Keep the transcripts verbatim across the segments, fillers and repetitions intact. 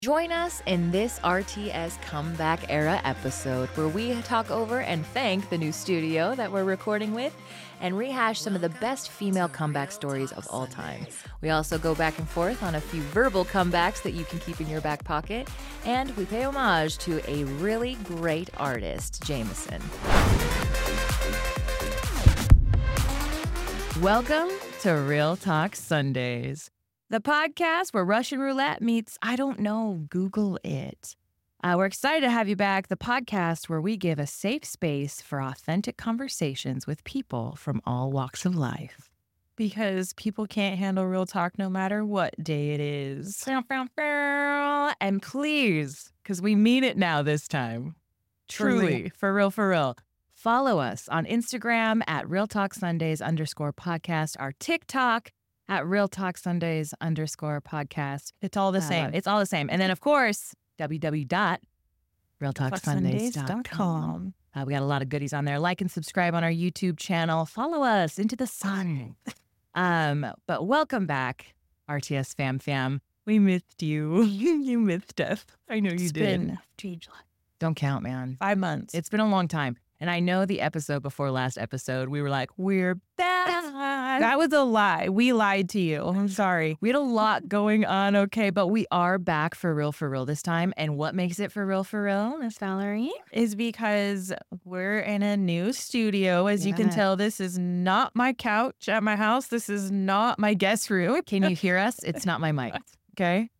Join us in this R T S Comeback Era episode where we talk over and thank the new studio that we're recording with and rehash some of the best female comeback stories of all time. We also go back and forth on a few verbal comebacks that you can keep in your back pocket, and we pay homage to a really great artist, Jameson. Welcome to Real Talk Sundays, the podcast where Russian roulette meets, I don't know, Google it. Uh, we're excited to have you back, the podcast where we give a safe space for authentic conversations with people from all walks of life. Because people can't handle real talk no matter what day it is. And please, because we mean it now this time, truly, for real, for real, follow us on Instagram at Real Talk Sundays underscore podcast, our TikTok at Real Talk Sundays underscore podcast. It's all the Uh, same. It's all the same. And then, of course, w w w dot real talk sundays dot com. Uh, we got a lot of goodies on there. Like and subscribe on our YouTube channel. Follow us into the sun. um, but welcome back, R T S fam fam. We missed you. You missed us. I know you It's did. been Don't count, man. Five months. It's been a long time. And I know the episode before last episode, we were like, we're back. That was a lie. We lied to you. I'm sorry. We had a lot going on, okay, but we are back for real, for real this time. And what makes it for real, for real, Miss Valerie? Is because we're in a new studio. As you can Yeah. tell, this is not my couch at my house. This is not my guest room. Can you hear us? It's not my mic. Okay.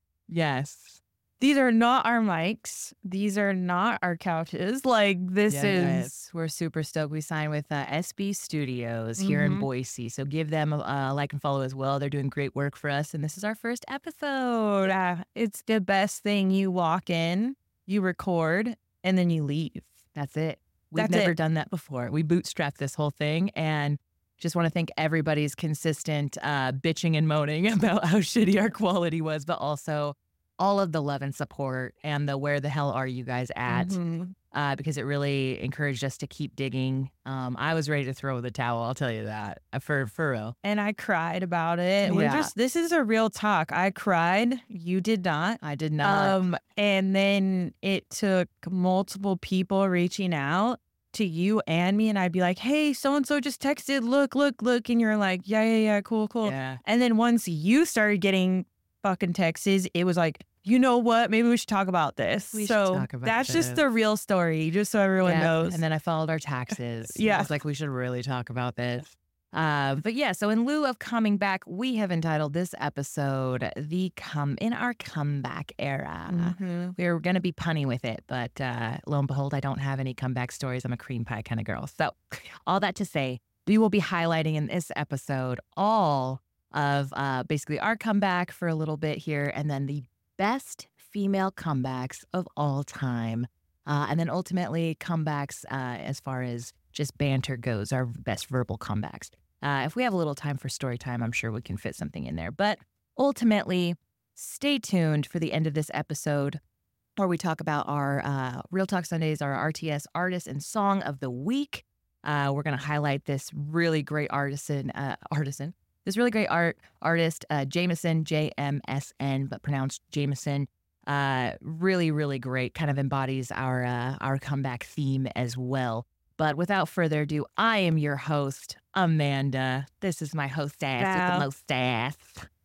Yes. These are not our mics. These are not our couches. Like, this Yes. is... We're super stoked. We signed with uh, S B Studios here in Mhm. Boise. So give them a uh, like and follow as well. They're doing great work for us. And this is our first episode. Yeah, it's the best thing. You walk in, you record, and then you leave. That's it. We've That's never it. done that before. We bootstrapped this whole thing, and just want to thank everybody's consistent uh, bitching and moaning about how shitty our quality was, but also all of the love and support and the where the hell are you guys at, Mhm. uh, because it really encouraged us to keep digging. Um, I was ready to throw the towel, I'll tell you that, uh, for, for real. And I cried about it. We're Yeah. just, this is a real talk. I cried. You did not. I did not. Um, and then it took multiple people reaching out to you and me, and I'd be like, hey, so-and-so just texted, look, look, look. And you're like, yeah, yeah, yeah, cool, cool. yeah. And then once you started getting fucking texts, it was like, you know what? Maybe we should talk about this. We should so talk about that's just this. the real story, just so everyone Yeah, knows. And then I followed our taxes. Yeah. I was like, we should really talk about this. Uh, but yeah, so in lieu of coming back, we have entitled this episode, The Come in Our Comeback Era. Mhm. We're going to be punny with it, but uh, lo and behold, I don't have any comeback stories. I'm a cream pie kind of girl. So all that to say, we will be highlighting in this episode all of uh, basically our comeback for a little bit here, and then the best female comebacks of all time. Uh, and then ultimately comebacks uh, as far as just banter goes, our best verbal comebacks. Uh, if we have a little time for story time, I'm sure we can fit something in there. But ultimately, stay tuned for the end of this episode where we talk about our uh, Real Talk Sundays, our R T S Artist and Song of the Week. Uh, we're going to highlight this really great artisan, uh, artisan, this really great art artist, uh, Jameson, J M S N, but pronounced Jameson. Uh, really, really great. Kind of embodies our uh, our comeback theme as well. But without further ado, I am your host, Amanda. This is my hostess with Val. the mostess,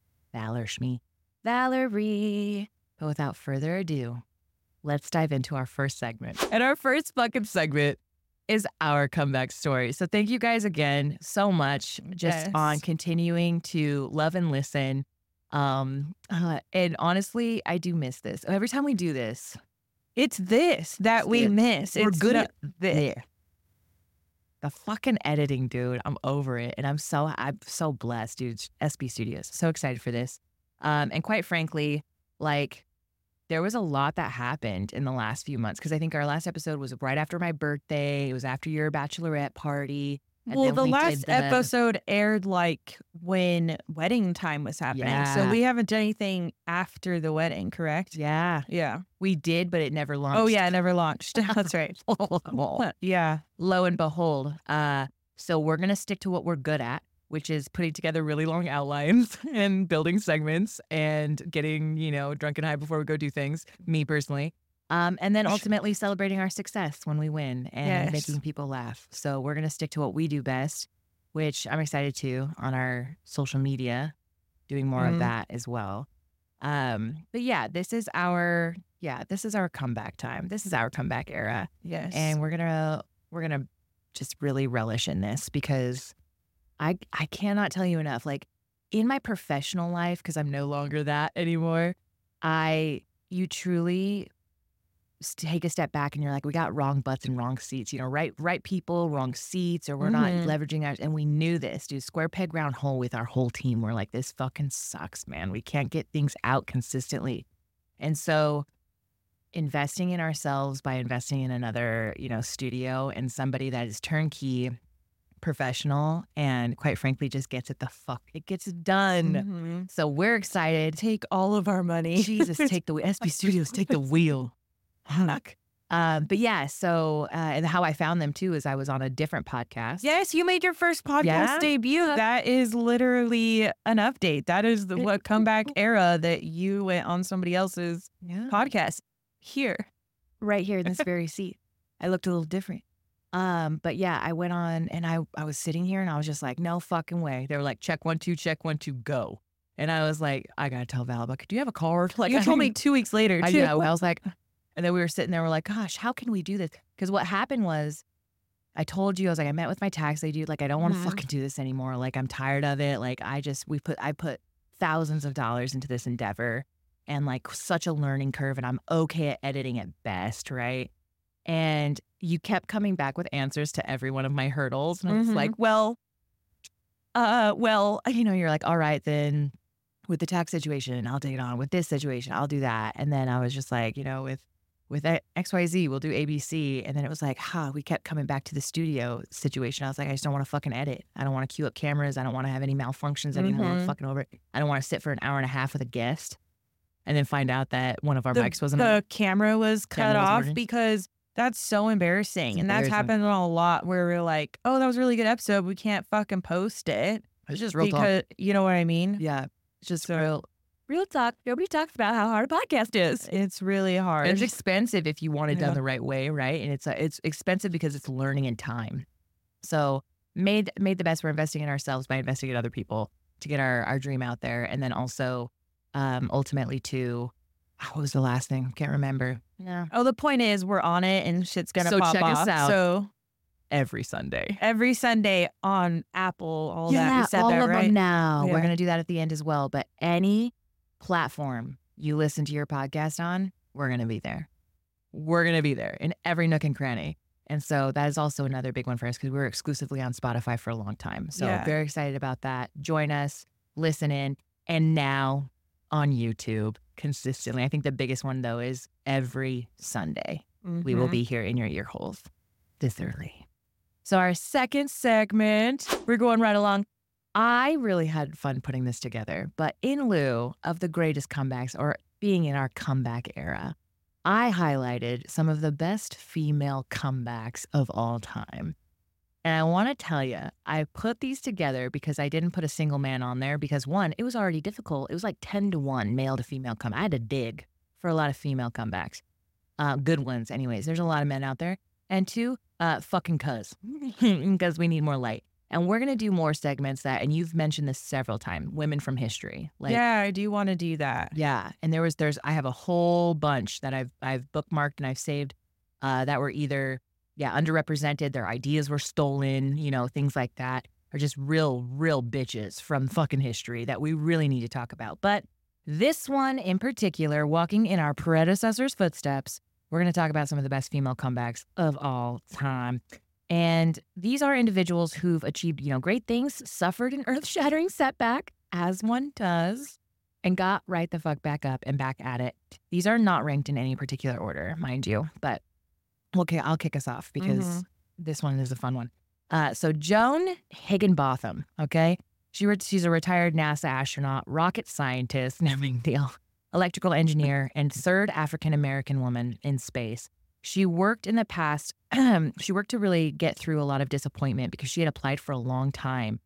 Valerie. Valerie. But without further ado, let's dive into our first segment. And our first fucking segment is our comeback story. So thank you guys again so much just Yes. on continuing to love and listen. Um, uh, and honestly, I do miss this. Every time we do this, It's this that we It's- miss. we're It's good not at this. there. The fucking editing, dude. I'm over it. And I'm so, I'm so blessed, dude. S B Studios. So excited for this. Um, and quite frankly, like, there was a lot that happened in the last few months because I think our last episode was right after my birthday. It was after your bachelorette party. and Well, then the we last did the- episode aired like when wedding time was happening. So Yeah. we haven't done anything after the wedding, correct? Yeah, Yeah. we did, but it never launched. Oh, yeah. It never launched. That's right. Yeah. Lo and behold, uh, so we're gonna stick to what we're good at. which is putting together really long outlines and building segments and getting, you know, drunk and high before we go do things, me personally. Um, and then ultimately celebrating our success when we win and Yes. making people laugh. So we're going to stick to what we do best, which I'm excited to on our social media, doing more Mhm. of that as well. Um, but yeah, this is our, yeah, this is our comeback time. This is our comeback era. Yes. And we're going to, we're going to just really relish in this because I, I cannot tell you enough. Like in my professional life, because I'm no longer that anymore, I, you truly s- take a step back and you're like, we got wrong butts and wrong seats, you know, right, right people, wrong seats, or we're not Mhm. leveraging our, and we knew this, dude, square peg round hole with our whole team. We're like, this fucking sucks, man. We can't get things out consistently. And so investing in ourselves by investing in another, you know, studio and somebody that is turnkey, professional, and quite frankly, just gets it the fuck, it gets it done. Mhm. So we're excited. Take all of our money. Jesus, take the S B Studios, take the wheel. Fuck. Um, but yeah, so uh, and how I found them too is I was on a different podcast. Yes, you made your first podcast Yeah. debut. That is literally an update. That is the what comeback era that you went on somebody else's Yeah. podcast. Here. Right here in this very seat. I looked a little different. Um, but yeah, I went on and I, I was sitting here and I was just like, no fucking way. They were like, check one, two, check one, two, go. And I was like, I gotta tell Val, but do you have a card? Like, You I told me didn't- two weeks later, I too. know. I was like, and then we were sitting there, we're like, gosh, how can we do this? Because what happened was, I told you, I was like, I met with my tax lady, dude. Like, I don't want to Mhm. fucking do this anymore. Like, I'm tired of it. Like, I just, we put, I put thousands of dollars into this endeavor and like such a learning curve. And I'm okay at editing at best, right? And you kept coming back with answers to every one of my hurdles. And it's Mhm. like, well, uh, well, you know, you're like, all right, then with the tax situation, I'll take it on. With this situation, I'll do that. And then I was just like, you know, with with X Y Z, we'll do A B C. And then it was like, huh, we kept coming back to the studio situation. I was like, I just don't want to fucking edit. I don't want to queue up cameras. I don't want to have any malfunctions anymore. I'm Mhm. fucking over it. I don't want to sit for an hour and a half with a guest and then find out that one of our The, mics wasn't the camera was cut Camera wasn't off working? because that's so embarrassing. It's and that's embarrassing. happened a lot where we're like, oh, that was a really good episode. We can't fucking post it. It's just real talk. Because, you know what I mean? Yeah. It's just So- real, real talk. Nobody talks about how hard a podcast is. It's really hard. And it's expensive if you want it done Yeah. the right way, right? And it's uh, it's expensive because it's learning and time. So made made the best. We're investing in ourselves by investing in other people to get our our dream out there, and then also um, ultimately to what was the last thing? Can't remember. Yeah, Oh, the point is we're on it and shit's gonna So pop check us off. out. So every Sunday. every Sunday on Apple, all that. yeah, We said all that, of right? them now. We're Yeah. gonna do that at the end as well. But any platform you listen to your podcast on, we're gonna be there. We're gonna be there in every nook and cranny. And so that is also another big one for us because we were exclusively on Spotify for a long time. So Yeah. very excited about that. Join us, listen in, and now on YouTube consistently. I think the biggest one though is every Sunday. We will Mhm. be here in your ear holes this early. So our second segment, we're going right along. I really had fun putting this together, but in lieu of the greatest comebacks or being in our comeback era, I highlighted some of the best female comebacks of all time. And I want to tell you, I put these together because I didn't put a single man on there because one, it was already difficult. It was like ten to one male to female come. I had to dig for a lot of female comebacks. Uh, good ones, anyways. There's a lot of men out there. And two, uh, fucking cuz, because we need more light. And we're going to do more segments that, and you've mentioned this several times, women from history. Like, yeah, I do want to do that. yeah. And there was, there's, I have a whole bunch that I've, I've bookmarked and I've saved uh, that were either, yeah, underrepresented, their ideas were stolen, you know, things like that, or just real, real bitches from fucking history that we really need to talk about. But this one in particular, walking in our predecessors' footsteps, we're going to talk about some of the best female comebacks of all time. And these are individuals who've achieved, you know, great things, suffered an earth-shattering setback, as one does, and got right the fuck back up and back at it. These are not ranked in any particular order, mind you, but okay, I'll kick us off because Mhm. this one is a fun one. Uh, so Joan Higginbotham, okay? She re- she's a retired NASA astronaut, rocket scientist, no big deal, electrical engineer, and third African-American woman in space. She worked in the past, she worked to really get through a lot of disappointment because she had applied for a long time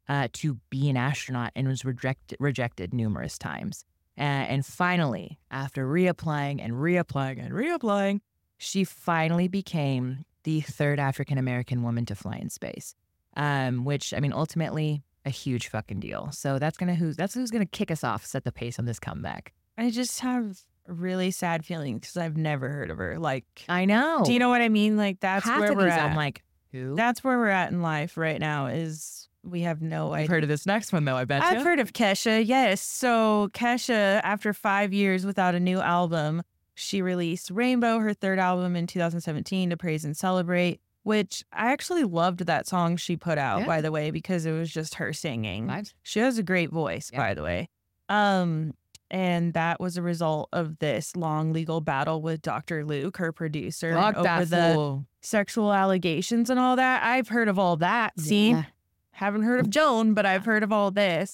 uh, to be an astronaut and was rejected rejected numerous times. Uh, and finally, after reapplying and reapplying and reapplying, she finally became the third African American woman to fly in space. Um, which I mean, ultimately, a huge fucking deal. So that's gonna who's that's who's gonna kick us off, set the pace on this comeback. I just have really sad feelings because I've never heard of her. Like, I know. do you know what I mean? Like, that's Half where of we're these, at. I'm like, who? That's where we're at in life right now. Is we have no idea. I've heard of this next one though. I bet I've you. heard of Kesha. Yes. So Kesha, after five years without a new album, she released Rainbow, her third album in two thousand seventeen, to praise and celebrate. Which I actually loved that song she put out, Yeah. by the way, because it was just her singing. Vibes. She has a great voice, Yeah. by the way. Um, and that was a result of this long legal battle with Doctor Luke, her producer, Fuck over that the fool. sexual allegations and all that. I've heard of all that. See, Yeah. haven't heard of Joan, but I've heard of all this.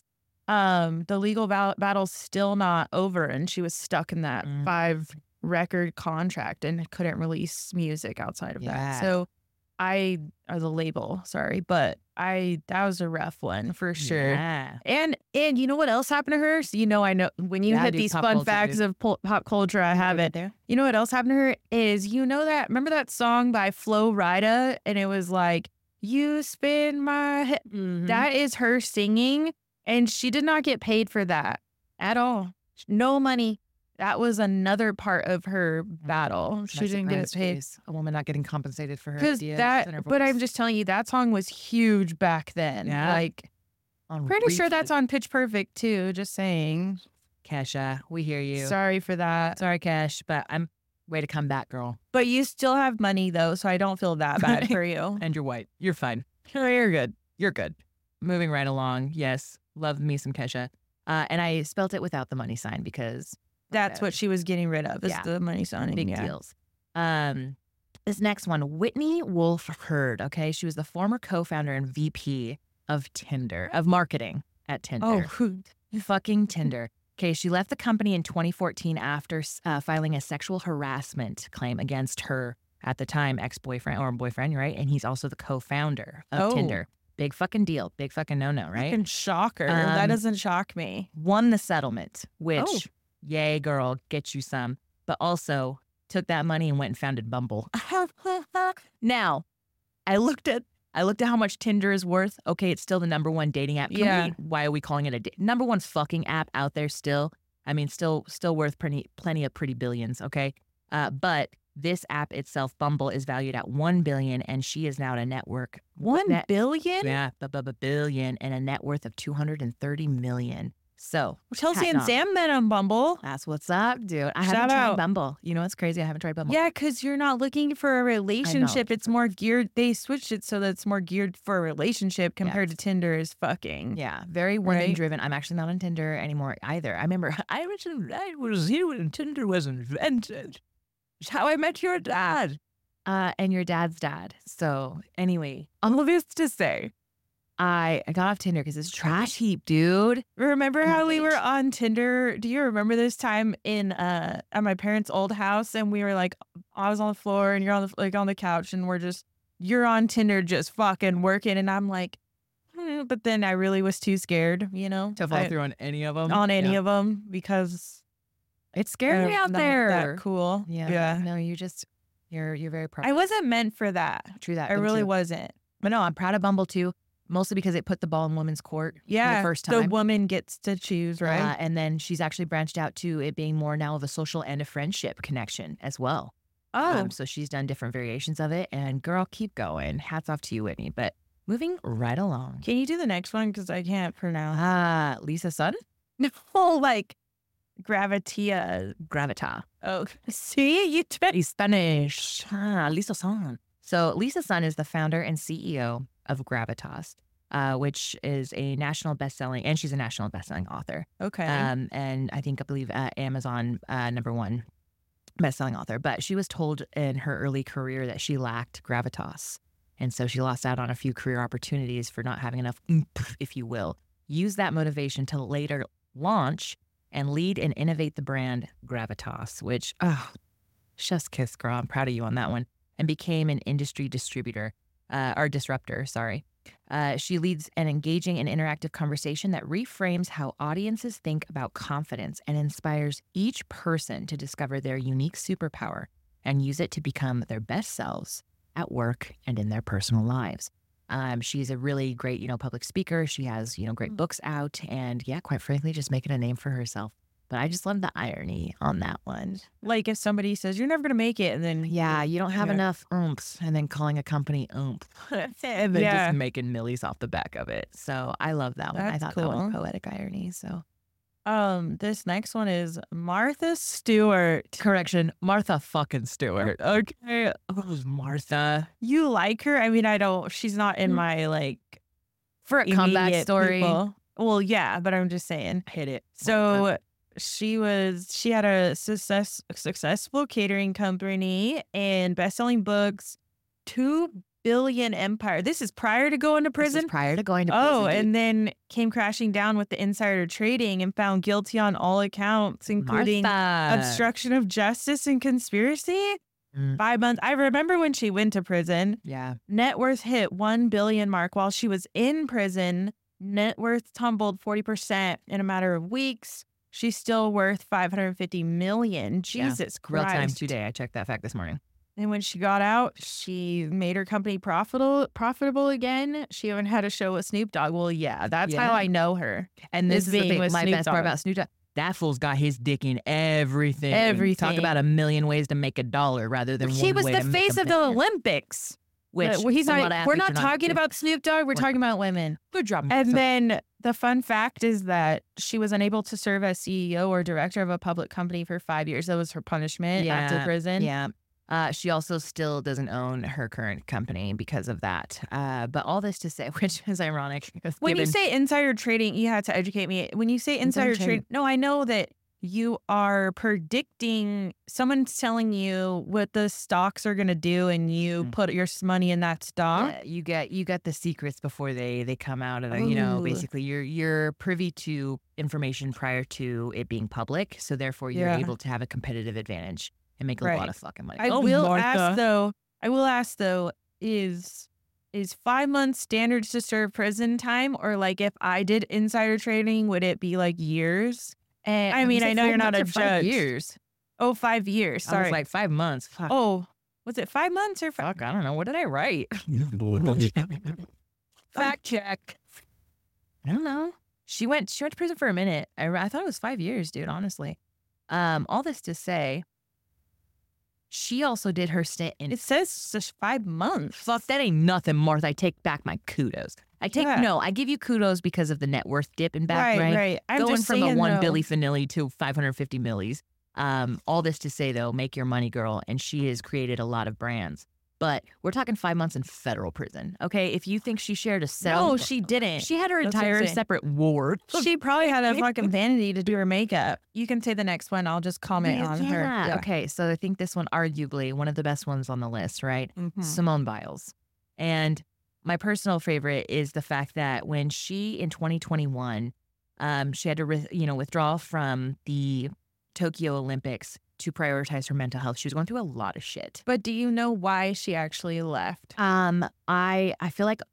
Um, the legal ba- battle's still not over, and she was stuck in that Mm. five record contract and couldn't release music outside of Yeah. that. So I, or the label, sorry, but I, that was a rough one for sure. Yeah. And and you know what else happened to her? So you know, I know when you Yeah, hit dude, these pop fun culture, facts dude. of pol- pop culture, I have it. There. You know what else happened to her is, you know that, remember that song by Flo Rida? And it was like, you spin my head. Mhm. That is her singing. And she did not get paid for that at all. No money. That was another part of her battle. She That's didn't get surprised paid. she's a woman not getting compensated for her Because ideas that, and her but I'm voice. just telling you, that song was huge back then. Yeah. Like, On pretty sure repeat. that's on Pitch Perfect too. Just saying. Kesha. We hear you. Sorry for that. Sorry, Kesh, but I'm way to come back, girl. But you still have money though, so I don't feel that bad for you. And you're white. You're fine. You're good. You're good. Moving right along. Yes, love me some Kesha. Uh, and I spelt it without the money sign because That's what she was getting rid of, is Yeah. the money signing. big yeah. deals. Um, this next one, Whitney Wolfe Herd. Okay, she was the former co-founder and V P of Tinder, of marketing at Tinder. Oh, Fucking Tinder. Okay, she left the company in twenty fourteen after uh, filing a sexual harassment claim against her, at the time, ex-boyfriend or boyfriend, right? And he's also the co-founder of Oh. Tinder. Big fucking deal. Big fucking no-no, right? fucking shocker. that Um, doesn't shock me. Won the settlement, which, Oh. yay, girl, get you some. But also took that money and went and founded Bumble. Now, I looked at I looked at how much Tinder is worth. Okay, it's still the number one dating app. Can Yeah. we- why are we calling it a da- number one fucking app out there still? I mean, still still worth plenty plenty of pretty billions. Okay, uh, but this app itself, Bumble, is valued at one billion, and she is now at a network One net- billion? yeah, bu- bu- bu- billion, and a net worth of two hundred and thirty million. So Chelsea hat and knock. Sam met on Bumble. that's what's up, dude. I Shout haven't tried out. Bumble. You know what's crazy? I haven't tried Bumble. Yeah, because you're not looking for a relationship. It's more geared. They switched it so that it's more geared for a relationship compared to Tinder is fucking. Yeah, very women Right? driven. I'm actually not on Tinder anymore either. I remember I was I was here when Tinder was invented. It's how I met your dad. Uh, and your dad's dad. So anyway, all of this to say, I, I got off Tinder because it's trash heap, dude. Remember Oh, how we were bitch. on Tinder? Do you remember this time in uh at my parents' old house, and we were like, I was on the floor and you're on the like on the couch, and we're just you're on Tinder just fucking working, and I'm like, hmm, but then I really was too scared, you know, To fall I- through on any of them. on any Yeah. of them because It's scary I'm out not there. That cool. Yeah. yeah. No, you just you're you're very proud. I wasn't meant for that. True that. I me really too. wasn't. But no, I'm proud of Bumble too. Mostly because it put the ball in women's court Yeah, for the first the time. woman gets to choose, right? Uh, and then she's actually branched out to it being more now of a social and a friendship connection as well. oh, Um, so she's done different variations of it. And girl, keep going. Hats off to you, Whitney. But moving right along. can you do the next one because I can't pronounce? Ah, Lisa Sun? No, like Gravitia. Gravita. Oh, see, you t- Spanish. Ah, Lisa Sun. So Lisa Sun is the founder and C E O of Gravitas, uh, which is a national bestselling, and she's a national bestselling author. okay. Um, and I think I believe uh, Amazon uh, number one bestselling author. But she was told in her early career that she lacked gravitas, and so she lost out on a few career opportunities for not having enough oomph, if you will. Use that motivation to later launch and lead and innovate the brand Gravitas, which oh, chef's kiss, girl. I'm proud of you on that one. And became an industry distributor uh, or disruptor. Sorry. Uh, she leads an engaging and interactive conversation that reframes how audiences think about confidence and inspires each person to discover their unique superpower and use it to become their best selves at work and in their personal lives. Um, she's a really great, you know, public speaker. She has, you know, great books out and yeah, quite frankly, just making a name for herself. But I just love the irony on that one. Like if somebody says you're never gonna make it, and then Yeah, you don't have Yeah. enough oomph, and then calling a company oomph, and then Yeah. just making millies off the back of it. So I love that one. I That's thought that one was cool. poetic irony. So Um, this next one is Martha Stewart. correction, Martha fucking Stewart. Okay, oh, Martha. You like her? I mean, I don't. She's not in Mm. my like For a comeback immediate story, people. Well, yeah, but I'm just saying. hit it. So she was. She had a success successful catering company and best-selling books. Two billion empire. This is prior to going to This was prison. prior to going to Oh, prison. and then came crashing down with the insider trading and found guilty on all accounts, including Martha. obstruction of justice and conspiracy. Mm. Five months. I remember when she went to prison. Yeah. Net worth hit one billion mark while she was in prison. Net worth tumbled forty percent in a matter of weeks. She's still worth five hundred fifty million. Yeah. Jesus Real Christ. time today. I checked that fact this morning. And when she got out, she made her company profitable profitable again. She even had a show with Snoop Dogg. Well, yeah, that's Yeah. how I know her. And this Is is the being thing, with my Snoop best part Dogg. about Snoop Dogg. That fool's got his dick in everything. Talk Everything. about a million ways to make a dollar rather than He one was way the to make face a of the billion. Olympics. Which Uh, well, he's a lot not. of We're athletes not are not talking doing. about Snoop Dogg. We're What? talking about women. Good job. And So- then the fun fact is that she was unable to serve as C E O or director of a public company for five years. That was her punishment after Yeah, prison. Yeah. Uh, she also still doesn't own her current company because of that. Uh, but all this to say, which is ironic. When you given- say insider trading, you had to educate me. When you say Insider insider trading. trade, no, I know that you are predicting someone's telling you what the stocks are going to do and you Mm. put your s- money in that stock. Yeah, you get you get the secrets before they they come out of the, you know, Ooh. basically you're you're privy to information prior to it being public, so therefore you're Yeah. able to have a competitive advantage and make a Right. lot of fucking money. I Oh, will Martha. ask though, I will ask though, is is five months standards to serve prison time? Or like if I did insider trading, would it be like years? And I mean, was it I know five you're not months a or five judge. years. Oh, five years. I Sorry. was like five months. Fuck. oh, was it five months or five? Fuck, I don't know. What did I write? Fact check. I don't know. She went. She went to prison for a minute. I, I thought it was five years, dude. Honestly, um, all this to say, she also did her stint in. It says just five months. Fuck, that ain't nothing, Martha. I take back my kudos. I take Yeah. no. I give you kudos because of the net worth dip and back, Right, right? right. I'm Going just from a saying, one though, Billy Finilli to five hundred fifty millis. Um, all this to say though, make your money, girl, and she has created a lot of brands. But we're talking five months in federal prison. Okay, if you think she shared a cell, No, she didn't. she had her That's what I'm entire saying. separate ward. She probably had a fucking vanity to do her makeup. You can say the next one. I'll just comment on her. Yeah. Okay, so I think this one, arguably one of the best ones on the list, right? Mhm. Simone Biles. And my personal favorite is the fact that when she, in twenty twenty-one, um, she had to, re- you know, withdraw from the Tokyo Olympics to prioritize her mental health. She was going through a lot of shit. But do you know why she actually left? Um, I I feel like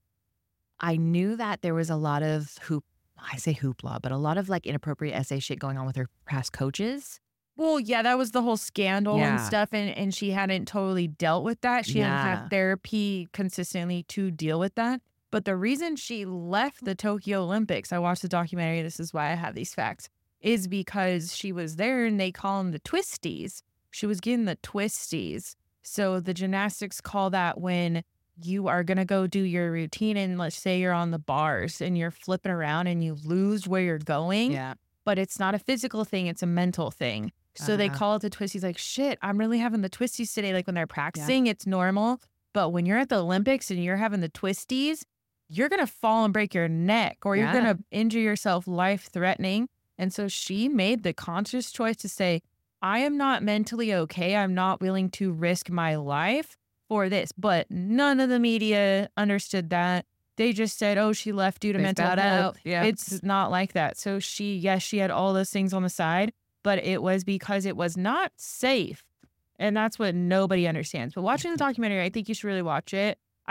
I knew that there was a lot of hoop. I say hoopla, but a lot of like inappropriate essay shit going on with her past coaches. Well, yeah, that was the whole scandal and Yeah. stuff, and, and she hadn't totally dealt with that. She hadn't Yeah. had therapy consistently to deal with that. But the reason she left the Tokyo Olympics, I watched the documentary, this is why I have these facts, is because she was there and they call them the twisties. She was getting the twisties. So the gymnastics call that when you are going to go do your routine and let's say you're on the bars and you're flipping around and you lose where you're going. Yeah. But it's not a physical thing, it's a mental thing. So they Uh-huh. call it the twisties, like, shit, I'm really having the twisties today. Like when they're practicing, it's normal. But when you're at the Olympics and you're having the twisties, you're going to fall and break your neck or you're Yeah. going to injure yourself life threatening. And so she made the conscious choice to say, I am not mentally okay. I'm not willing to risk my life for this. But none of the media understood that. They just said, oh, she left due to They mental found health. out. Yeah. It's not like that. So she, yes, she had all those things on the side, but it was because it was not safe. And that's what nobody understands. But watching the documentary, I think you should really watch it.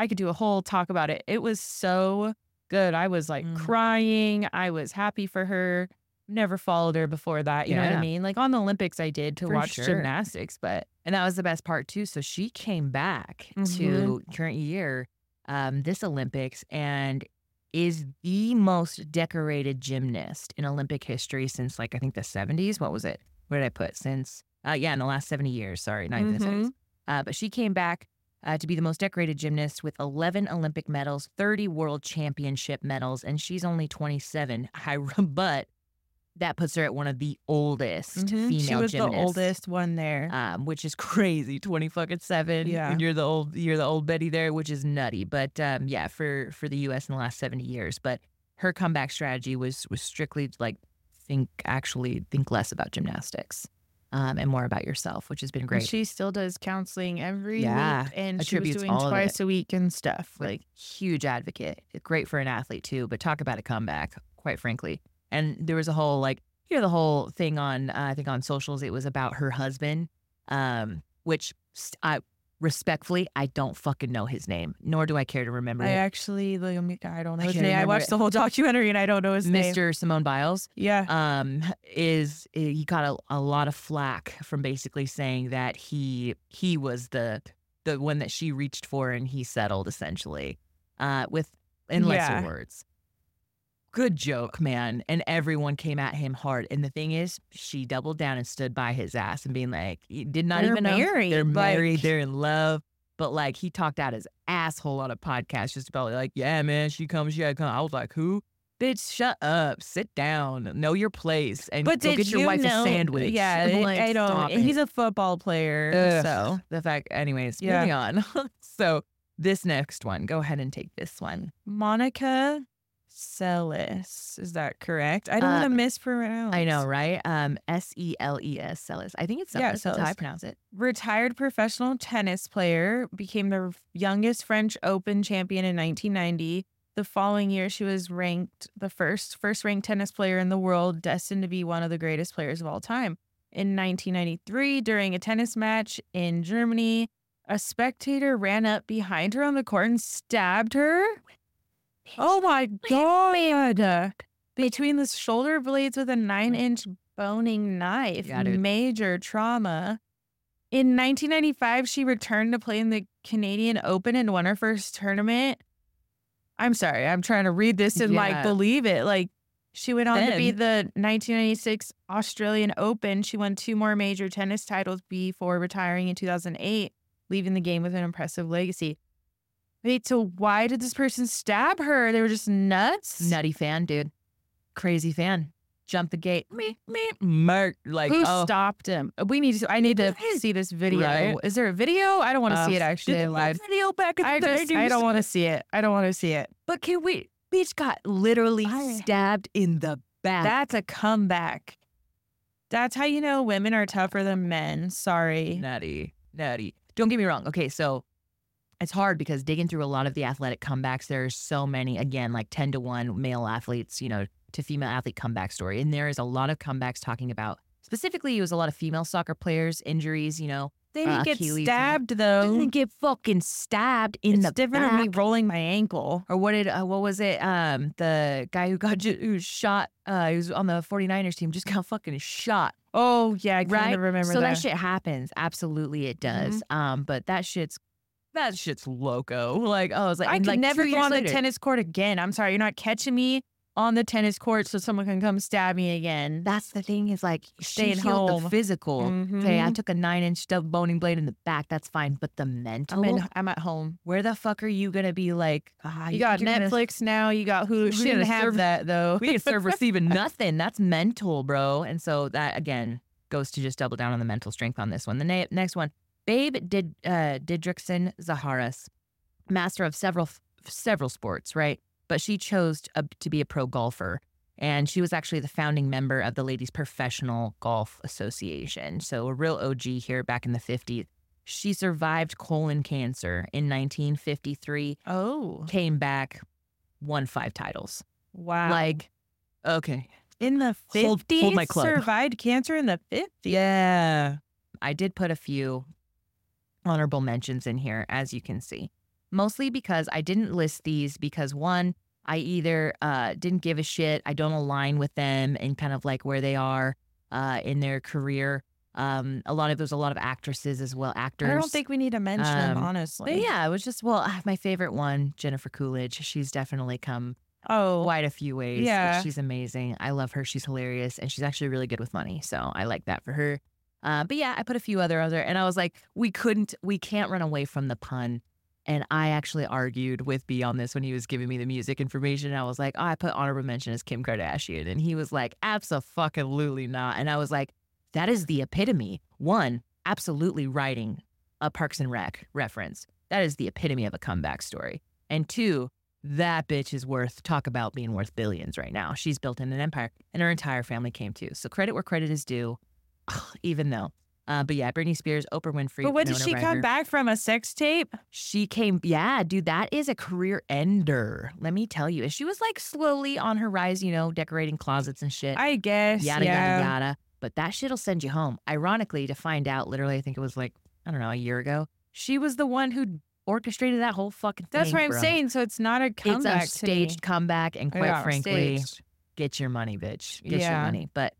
I could do a whole talk about it. It was so good. I was like Mm. crying. I was happy for her. Never followed her before that. You know what Yeah. I mean? Like on the Olympics, I did to For watch sure. gymnastics, but And that was the best part too. So she came back Mhm. to current year, um, this Olympics, and is the most decorated gymnast in Olympic history since, like, I think the seventies. What was it? What did I put? Since, uh, yeah, in the last seventy years. Sorry, not even the seventies. Mhm. Uh, but she came back uh, to be the most decorated gymnast with eleven Olympic medals, thirty world championship medals, and she's only twenty-seven. I, but that puts her at one of the oldest Mhm. female She was gymnasts. the oldest one there. Um, which is crazy, twenty fucking seven. Yeah. And you're the old, you're the old Betty there, which is nutty. But um, yeah, for for the U S in the last seventy years. But her comeback strategy was was strictly like think actually think less about gymnastics, um, and more about yourself, which has been And great. she still does counseling every Yeah, week, and she was attributes doing all of twice it. a week and stuff. Like, Like, huge advocate. Great for an athlete too. But talk about a comeback, quite frankly. And there was a whole like you know the whole thing on uh, I think on socials. It was about her husband, um, which st- I respectfully I don't fucking know his name, nor do I care to remember I it. actually, like, I'm- I don't know I his can't name. I remember watched it. the whole documentary and I don't know his name. Mister Simone Biles. Yeah. Um, is he got a, a lot of flack from basically saying that he he was the the one that she reached for and he settled essentially, uh, with in lesser Yeah. words. Good joke, man. And everyone came at him hard. And the thing is, she doubled down and stood by his ass and being like, he did not They're even know married, they're like- married, they're in love. But like he talked out his asshole on a podcast just about like, yeah, man, she comes, she had come. I was like, who? Bitch, shut up, sit down, know your place, and But go did get your you wife know? a sandwich. Yeah, I'm I- like, I don't. stop He's it. a football player, Ugh. so The fact, anyways, Yeah. moving on. So this next one, go ahead and take this one. Monica Seles. Is that correct? I don't Uh, want to mispronounce. I know, right? Um, S E L E S, Celis. I think it's Yeah, Celis. That's how I Celis. pronounce it. Retired professional tennis player, became the youngest French Open champion in nineteen ninety. The following year, she was ranked the first first ranked tennis player in the world, destined to be one of the greatest players of all time. In nineteen ninety-three, during a tennis match in Germany, a spectator ran up behind her on the court and stabbed her. Oh my God. Between the shoulder blades with a nine inch boning knife. Yeah, dude. Major trauma. In nineteen ninety-five, she returned to play in the Canadian Open and won her first tournament. I'm sorry, I'm trying to read this and like Yeah. believe it. Like, she went on to be Then- the nineteen ninety-six Australian Open. She won two more major tennis titles before retiring in two thousand eight, leaving the game with an impressive legacy. Wait, so why did this person stab her? They were just nuts? Nutty fan, dude. Crazy fan. Jump the gate. Me, me, Mark. Like, Who oh. stopped him? We need to. I need to see this video. Right. Is there a video? I don't want to Uh, see it actually did live. the video back in I the just. I nineties. don't want to see it. I don't want to see it. But can we? Bitch got literally I- stabbed in the back. That's a comeback. That's how you know women are tougher than men. Sorry. Nutty, nutty. Don't get me wrong. Okay, so it's hard because digging through a lot of the athletic comebacks, there's so many, again, like ten to one male athletes, you know, to female athlete comeback story. And there is a lot of comebacks talking about, specifically, it was a lot of female soccer players, injuries, you know. They didn't uh, get Achilles, stabbed They though. didn't get fucking stabbed in It's the different back. than me rolling my ankle. Or what did, uh, what was it? Um, the guy who got, ju- who was shot, uh, he was on the 49ers team, just got fucking shot. Oh yeah, I kind Right? of remember so that. that shit happens. Absolutely, it does. Um, but that shit's that shit's loco. Like, oh, it's like I and, could like, never two go years on later- the tennis court again. I'm sorry, you're not catching me on the tennis court so someone can come stab me again. That's the thing is like Staying she healed home. the physical. Okay, I Mhm. took a nine inch stub boning blade in the back. That's fine, but the mental. I'm in, I'm at home. Where the fuck are you gonna be like? ah, You got you're gonna- Netflix now. You got Hulu. We're She didn't gonna have serve- that though. We didn't serve receiving nothing. That's mental, bro. And so that again goes to just double down on the mental strength on this one. The na- next one, Babe did uh, Didrikson Zaharas, master of several several sports, right? But she chose to, uh, to be a pro golfer, and she was actually the founding member of the Ladies Professional Golf Association. So a real O G here back in the fifties. She survived colon cancer in nineteen fifty-three. Oh Came back, won five titles. wow! Like, okay. in the Hold- fifties, hold my club. survived cancer in the fifties. Yeah. I did put a few honorable mentions in here, as you can see. mostly because I didn't list these because one, I either uh, didn't give a shit, I don't align with them and kind of like where they are uh, in their career. Um, a lot of there's a lot of actresses as well, actors. I don't think we need to mention them, Um, honestly. But yeah, it was just, well, ah, my favorite one, Jennifer Coolidge. She's definitely come Oh, quite a few ways. yeah. She's amazing. I love her. She's hilarious. And she's actually really good with money. So I like that for her. Uh, but yeah, I put a few other other, and I was like, we couldn't, we can't run away from the pun. And I actually argued with B on this when he was giving me the music information. And I was like, oh, I put honorable mention as Kim Kardashian. And he was like, abso-fucking-lutely not. And I was like, that is the epitome. One, absolutely writing a Parks and Rec reference. That is the epitome of a comeback story. And two, that bitch is worth, talk about being worth billions right now. She's built in an empire, and her entire family came too. So credit where credit is due, even though. Uh, but yeah, Britney Spears, Oprah Winfrey. But what did Winona she Ryder. come back from? A sex tape? She came, yeah, dude, that is a career ender. Let me tell you. She was like slowly on her rise, you know, decorating closets and shit. I guess. Yada, yeah. yada, yada. But that shit'll send you home. Ironically, to find out, literally, I think it was like, I don't know, a year ago, she was the one who orchestrated that whole fucking thing. That's what I'm bro. saying. So it's not a comeback. It's a staged comeback, and quite Yeah, frankly, staged. get your money, bitch. Get your Yeah. money. But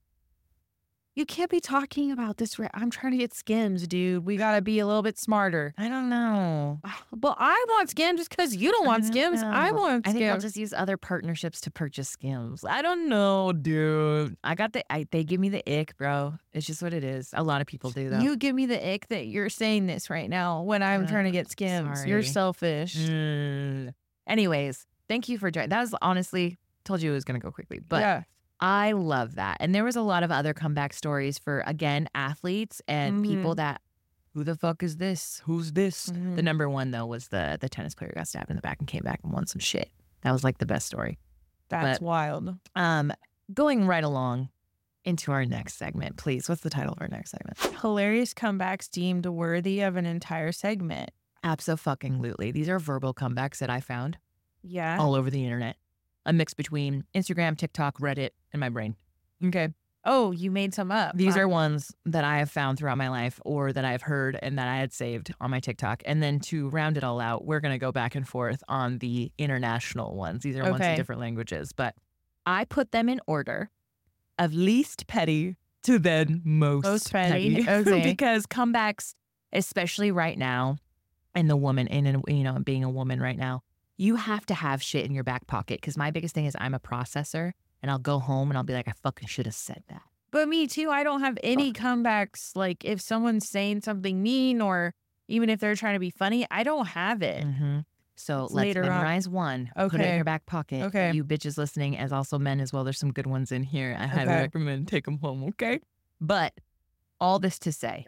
You can't be talking about this. Ra- I'm trying to get Skims, dude. We got to be a little bit smarter. I don't know. But I want Skims just because you don't want I don't Skims. know. I want I think I'll Skims. just use other partnerships to purchase Skims. I don't know, dude. I got the, I, they give me the ick, bro. It's just what it is. A lot of people do, though. You give me the ick that you're saying this right now when I'm Uh, trying to get Skims. You're sorry. selfish. Mm. Anyways, thank you for joining. That was honestly, told you it was going to go quickly, but yeah. I love that. And there was a lot of other comeback stories for, again, athletes and people that, who the fuck is this? Who's this? Mhm. The number one, though, was the the tennis player who got stabbed in the back and came back and won some shit. That was like the best story. That's but- wild. Um, Going right along into our next segment, please. What's the title of our next segment? Hilarious comebacks deemed worthy of an entire segment. Abso-fucking-lutely. These are verbal comebacks that I found Yeah. all over the internet. A mix between Instagram, TikTok, Reddit, and my brain. Okay. Oh, you made some up. These huh? are ones that I have found throughout my life or that I've heard and that I had saved on my TikTok. And then to round it all out, we're going to go back and forth on the international ones. These are ones in Okay. different languages, but I put them in order of least petty to then most, Most petty. petty. Okay. Because comebacks, especially right now, and the woman, in and you know, being a woman right now, you have to have shit in your back pocket. Because my biggest thing is I'm a processor, and I'll go home and I'll be like, I fucking should have said that. But me too. I don't have any comebacks. Like if someone's saying something mean or even if they're trying to be funny, I don't have it. Mm-hmm. So It's let's later on. memorize one. Put it in Okay. your back pocket. Okay. You bitches listening, as also men as well. There's some good ones in here. I highly Okay. recommend take them home. Okay. But all this to say,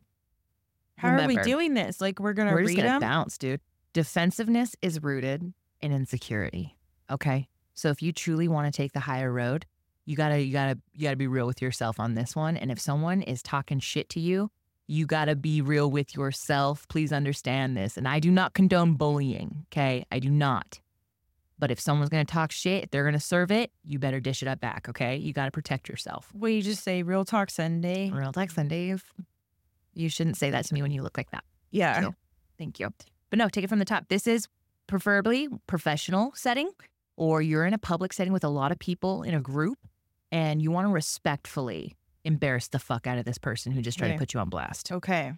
How are we remember, doing this? Like we're gonna we're just read gonna them? bounce, dude. Defensiveness is rooted in insecurity. Okay. So if you truly want to take the higher road, you gotta, you gotta, you gotta be real with yourself on this one. And if someone is talking shit to you, you gotta be real with yourself. Please understand this. And I do not condone bullying. Okay. I do not. But if someone's gonna talk shit, if they're gonna serve it, you better dish it up back. Okay. You gotta protect yourself. Will you just say real talk Sunday? Real talk Sundays. You shouldn't say that to me when you look like that. Yeah. So, thank you. But no, take it from the top. This is preferably professional setting, or you're in a public setting with a lot of people in a group, and you want to respectfully embarrass the fuck out of this person who just tried Okay. to put you on blast. Okay.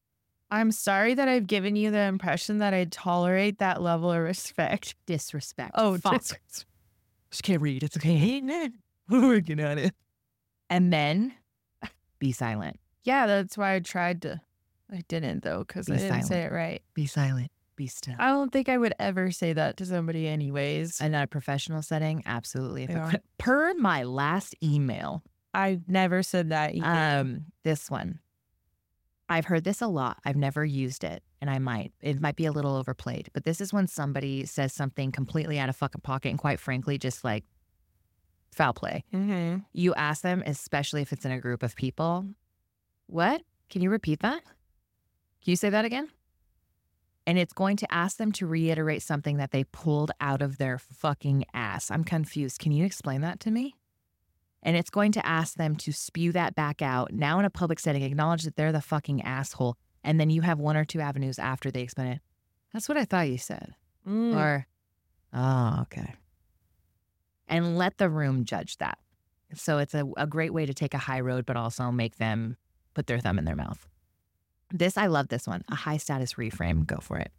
I'm sorry that I've given you the impression that I tolerate that level of respect. Disrespect. Oh, fuck. dis- Just can't read. It's okay. We're working on it. And then be silent. Yeah, that's why I tried to. I didn't though, because Be I didn't say silent. it right. Be silent. Be still. I don't think I would ever say that to somebody, anyways. In a professional setting, absolutely. If it Yeah. could- Per my last email, I never said that. Either. Um, this one. I've heard this a lot. I've never used it, and I might. It might be a little overplayed, but this is when somebody says something completely out of fucking pocket and quite frankly, just like foul play. mm-hmm. You ask them, especially if it's in a group of people, what? Can you repeat that? Can you say that again? And it's going to ask them to reiterate something that they pulled out of their fucking ass. I'm confused. Can you explain that to me? And it's going to ask them to spew that back out, now in a public setting, acknowledge that they're the fucking asshole, and then you have one or two avenues after they explain it. That's what I thought you said. Mm. Or, oh, okay. And let the room judge that. So it's a, a great way to take a high road, but also make them put their thumb in their mouth. This, I love this one. A high status reframe. Go for it.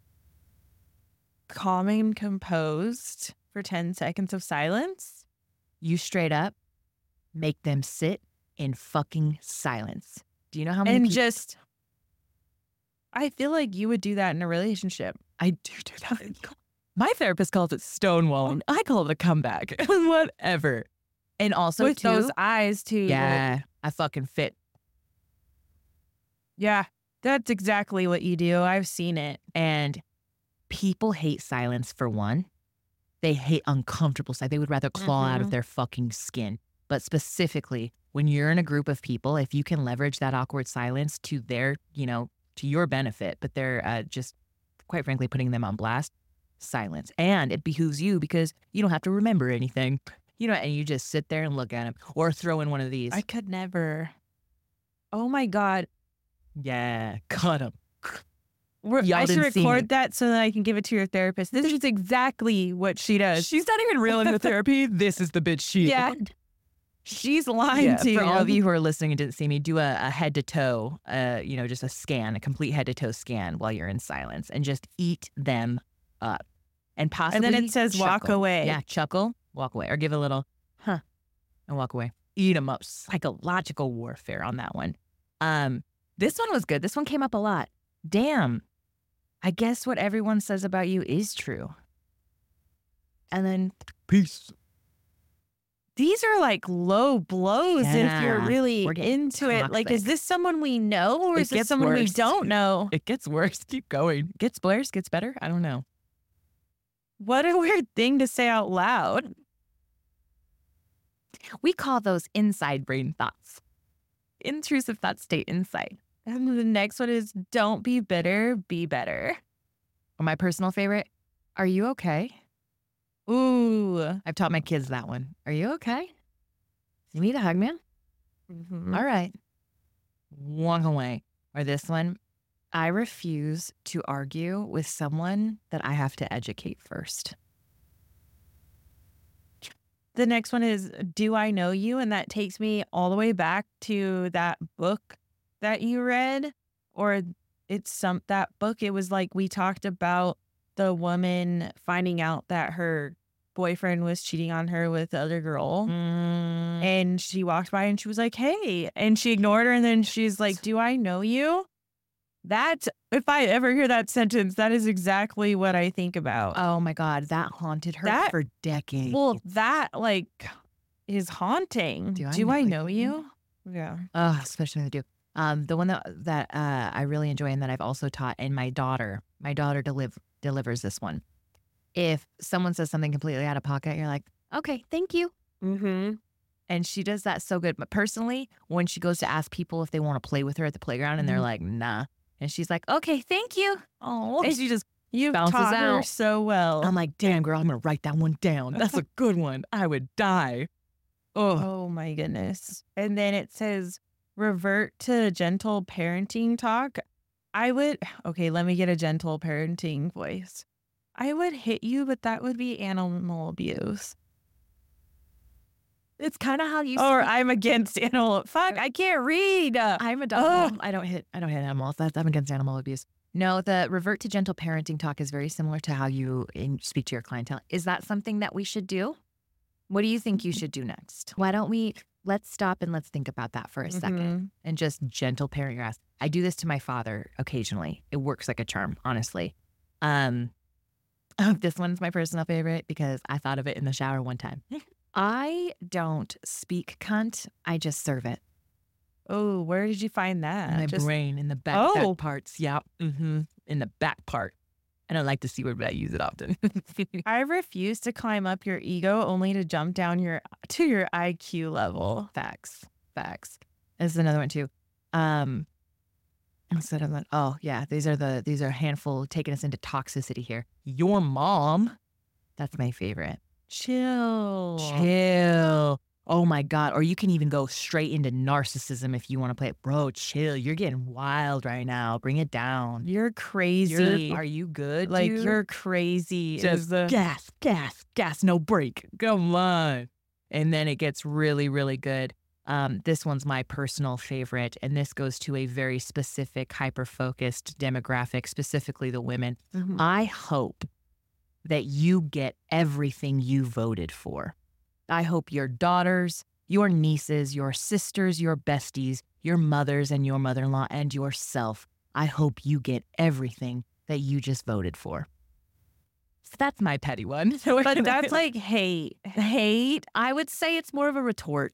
Calm and composed for ten seconds of silence. You straight up make them sit in fucking silence. Do you know how many And people- just, I feel like you would do that in a relationship. I do do that. My therapist calls it stonewalling. I call it a comeback. Whatever. And also, With too, those eyes, too. like- yeah, I fucking fit. yeah. That's exactly what you do. I've seen it. And people hate silence for one. They hate uncomfortable silence. They would rather claw out of Mhm. their fucking skin. But specifically, when you're in a group of people, if you can leverage that awkward silence to their, you know, to your benefit, but they're uh, just, quite frankly, putting them on blast, silence. And it behooves you because you don't have to remember anything. You know, and you just sit there and look at them or throw in one of these. I could never. Oh my God. yeah, cut them. We're, Y'all I should didn't see me. record that so that I can give it to your therapist. This is exactly what she does. She's not even real in the therapy. This is the bitch she Yeah. She's lying Yeah, to you. for all of you who are listening and didn't see me, do a, a head to toe, uh, you know, just a scan, a complete head to toe scan while you're in silence, and just eat them up, and possibly. And then it says walk chuckle. away. Yeah, chuckle, walk away, or give a little, huh, and walk away. Eat them up. Psychological warfare on that one. Um, this one was good. This one came up a lot. Damn, I guess what everyone says about you is true. And then peace. These are like low blows if you're Yeah, really we're getting into it. Like, is toxic. this someone we know or It is this gets someone we worse. don't know? It gets worse. Keep going. Gets worse, gets better. I don't know. What a weird thing to say out loud. We call those inside brain thoughts. Intrusive thoughts stay inside. And the next one is don't be bitter, be better. Or my personal favorite, are you okay? Ooh. I've taught my kids that one. Are you okay? You need a hug, man? Mhm. All right. Walk away. Or this one, I refuse to argue with someone that I have to educate first. The next one is do I know you? And that takes me all the way back to that book that you read. Or it's some that book. It was like we talked about the woman finding out that her boyfriend was cheating on her with the other girl. Mm, And she walked by and she was like, hey. And she ignored her. And then she's like, do I know you? That, if I ever hear that sentence, that is exactly what I think about. oh my God, that haunted her That- for decades. well, that like is haunting. Do Do I I, know know you? you? Yeah. Oh, especially when they do. Um, the one that that uh, I really enjoy and that I've also taught, and my daughter, my daughter deliv- delivers this one. If someone says something completely out of pocket, you're like, okay, thank you. Mm-hmm. And she does that so good. But personally, when she goes to ask people if they want to play with her at the playground and they're Mhm. like, nah. And she's like, okay, thank you. Oh, And she just, you bounces taught her out. so well. I'm like, damn, girl, I'm going to write that one down. That's a good one. I would die. Oh, oh my goodness. And then it says revert to gentle parenting talk. I would, okay, let me get a gentle parenting voice. I would hit you, but that would be animal abuse. it's kind of how you Or speak. I'm against animal. Fuck, I can't read. I'm a dog. Ugh. mom. I don't hit. I don't hit animals. That's, I'm against animal abuse. No, the revert to gentle parenting talk is very similar to how you in, speak to your clientele. Is that something that we should do? What do you think you should do next? Why don't we let's stop and let's think about that for a second Mhm. and just gentle parent your ass. I do this to my father occasionally. It works like a charm, honestly. Um, oh, this one's my personal favorite because I thought of it in the shower one time. I don't speak cunt. I just serve it. Oh, where did you find that? my Just- brain in the back, Oh. back parts. Yeah. Mm-hmm. In the back part. I don't like to see where I use it often. I refuse to climb up your ego only to jump down your to your I Q level. Facts. Facts. This is another one too. Um instead of that, oh yeah, these are the these are a handful taking us into toxicity here. Your mom. That's my favorite. Chill. Chill. Oh my God. Or you can even go straight into narcissism if you want to play it. Bro, chill. You're getting wild right now. Bring it down. You're crazy. You're, are you good, like, dude? you're crazy. Just the gas, gas, gas, no break. Come on. And then it gets really, really good. Um, this one's my personal favorite, and this goes to a very specific, hyper-focused demographic, specifically the women. Mhm. I hope that you get everything you voted for. I hope your daughters, your nieces, your sisters, your besties, your mothers and your mother-in-law, and yourself, I hope you get everything that you just voted for. So that's my petty one. But that's like hate. Hate, I would say it's more of a retort.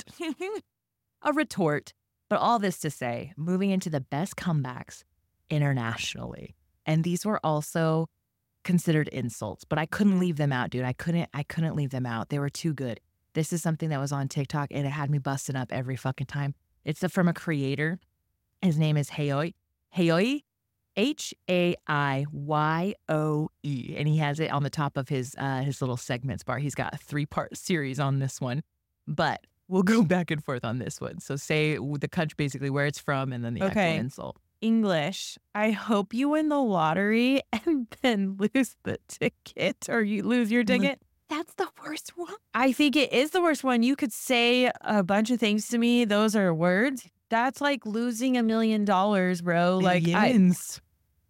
A retort. But all this to say, moving into the best comebacks internationally. And these were also considered insults, but I couldn't leave them out, dude. I couldn't, I couldn't leave them out. They were too good. This is something that was on TikTok and it had me busting up every fucking time. It's a, from a creator. His name is Hayoi. Hayoi. H A I Y O E. And he has it on the top of his uh, his little segments bar. He's got a three-part series on this one. But we'll go back and forth on this one. So say the country, basically where it's from, and then the Okay. actual insult. English. I hope you win the lottery and then lose the ticket, or you lose your ticket. That's the worst one. I think it is the worst one. You could say a bunch of things to me. Those are words. That's like losing a million dollars, bro. Like I, Millions.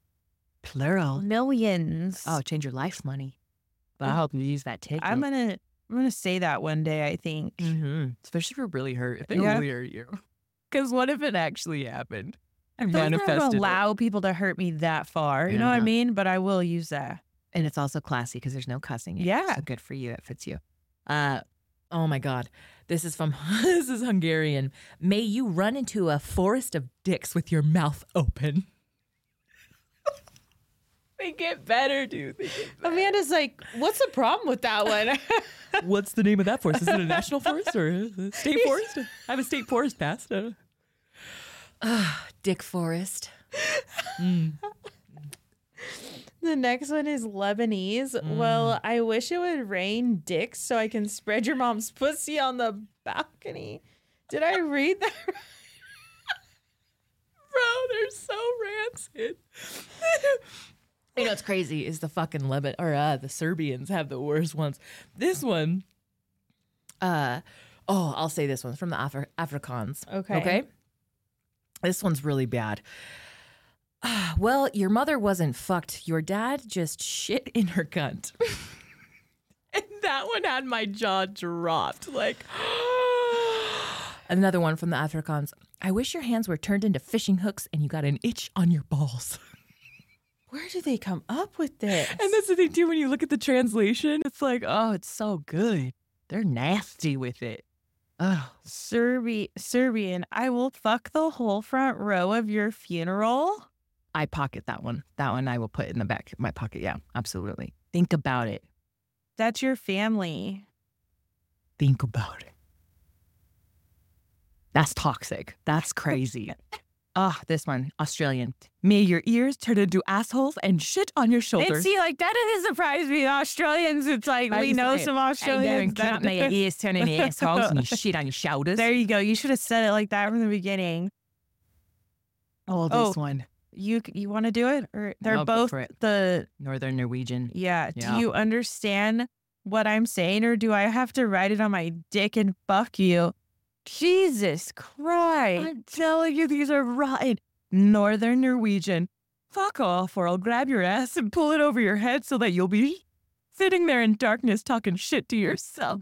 Plural. millions. Oh, change your life money. But I hope you use that ticket. I'm gonna I'm gonna say that one day, I think. Mm-hmm. Especially if it really hurt. If it Yeah. really hurt you. Because what if it actually happened? I I'm not gonna manifested it. allow people to hurt me that far. You know what I Yeah. mean? But I will use that. And it's also classy because there's no cussing. in it. Yeah. So good for you. It fits you. Uh, oh my God. This is from, this is Hungarian. May you run into a forest of dicks with your mouth open. They get better, dude. They get better. Amanda's like, what's the problem with that one? What's the name of that forest? Is it a national forest or a state forest? I have a state forest passed. Uh, ah, Dick Forest. Mm. The next one is Lebanese. Well, I wish it would rain dicks so I can spread your mom's pussy on the balcony. Did I read that right? Bro, they're so rancid. You know what's crazy is the fucking Lebanon or uh, the Serbians have the worst ones. This one, uh, oh, I'll say this one from the Afri- Afrikaans. Okay. Okay. This one's really bad. Ah, well, your mother wasn't fucked. Your dad just shit in her cunt. And that one had my jaw dropped. Like, another one from the Afrikaans. I wish your hands were turned into fishing hooks and you got an itch on your balls. Where do they come up with this? And that's the thing, too, when you look at the translation, it's like, oh, it's so good. They're nasty with it. Oh, Serbi- Serbian. I will fuck the whole front row of your funeral. I pocket that one. That one I will put in the back of my pocket. Yeah, absolutely. Think about it. That's your family. Think about it. That's toxic. That's crazy. Ah, this one, Australian. May your ears turn into assholes and shit on your And shoulders. see, like, that doesn't surprise me. Australians, it's like, I we just know say, some Hey, Australians. there, that- may your ears turn into assholes and you shit on your shoulders. There you go. You should have said it like that from the beginning. oh, oh. this one. You you want to do it? Or they're No, go both for it. the, Northern Norwegian. yeah. Yeah. Do you understand what I'm saying? Or do I have to write it on my dick and fuck you? Jesus Christ. I'm telling you, these are rotten. Northern Norwegian. Fuck off, or I'll grab your ass and pull it over your head so that you'll be sitting there in darkness talking shit to yourself.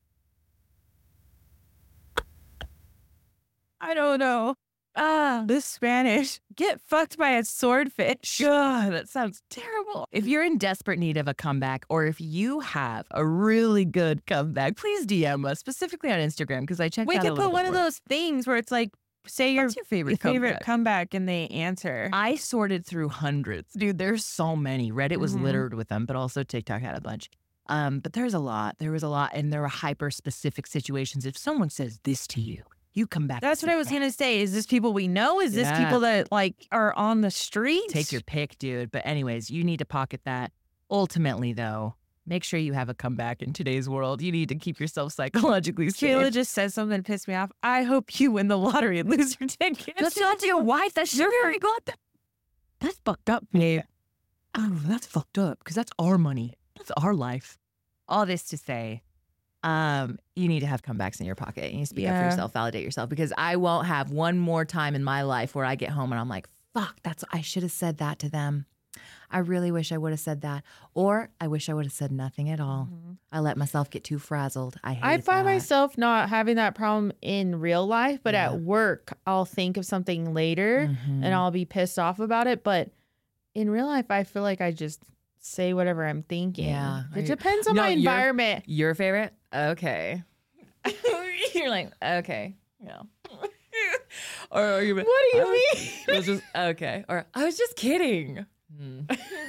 I don't know. Ah, this Spanish. Get fucked by a swordfish. God, that sounds terrible. If you're in desperate need of a comeback, or if you have a really good comeback, please D M us, specifically on Instagram, because I checked We out a could little put one bit of more. those things where it's like, say your, What's your favorite your favorite comeback? comeback and they answer. I sorted through hundreds. Dude, there's so many. Reddit was Mhm. littered with them, but also TikTok had a bunch. Um, but there's a lot. There was a lot, and there were hyper-specific situations. If someone says this to you, you come back. That's and what I say was that. going to say. Is this people we know? Is this Yeah. people that like are on the street? Take your pick, dude. But anyways, you need to pocket that. Ultimately, though, make sure you have a comeback in today's world. You need to keep yourself psychologically safe. Kayla just said something that pissed me off. I hope you win the lottery and lose your tickets. That's not your wife. That's your very god. That, that's fucked up, babe. Oh, that's fucked up because that's our money. That's our life. All this to say, um, you need to have comebacks in your pocket. You need to speak up for Yeah. yourself, validate yourself, because I won't have one more time in my life where I get home and I'm like, fuck, that's I should have said that to them. I really wish I would have said that. Or I wish I would have said nothing at all. I let myself get too frazzled. I hate I find that. myself not having that problem in real life, but Yeah. at work, I'll think of something later Mhm. and I'll be pissed off about it. But in real life, I feel like I just say whatever I'm thinking. Yeah. It I- depends on No, my you're- environment. Your favorite? Okay. You're like, okay. Yeah. or, or you're, What do you I was- mean? I was just okay. Or I was just kidding. Hmm.